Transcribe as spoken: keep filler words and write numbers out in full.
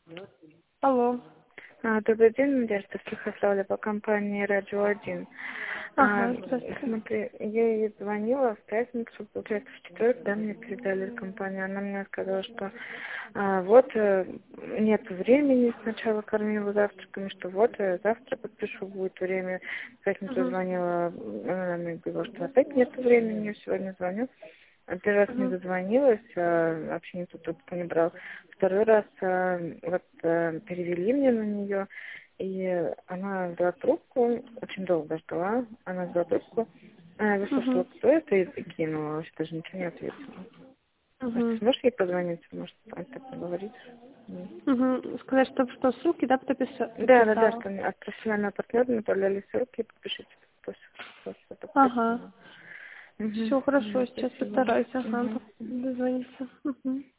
Алло. А, Добрый день, Надежда Сухославля по компании Радио один. А, Ага, здравствуйте. смотри, я ей звонила в пятницу, получается, в четверг, да, мне передали компанию. Она мне сказала, что а, вот э, нет времени, сначала кормила завтраками, что вот э, завтра подпишу, будет время. В пятницу Угу. звонила, она мне говорила, что опять нет времени, я сегодня звоню. Первый раз не Угу. дозвонилась, а, вообще никто трубку не брал. Второй раз а, вот а, перевели мне на нее, и она взяла трубку, очень долго ждала, она взяла трубку, а, выслушала, Угу. кто это, и кинула, даже ничего не ответила. Может, ты Угу. сможешь ей позвонить, может, там так поговорить? М. Угу. Сказать, что, что ссылки, да, подписа- Да, да, да, подписала. что мне от профессионального партнера направляли ссылки, подпишите после, после этого Ага. подписано. Угу. Все хорошо, Да, сейчас спасибо. постараюсь, ага, Угу. дозвониться. Угу.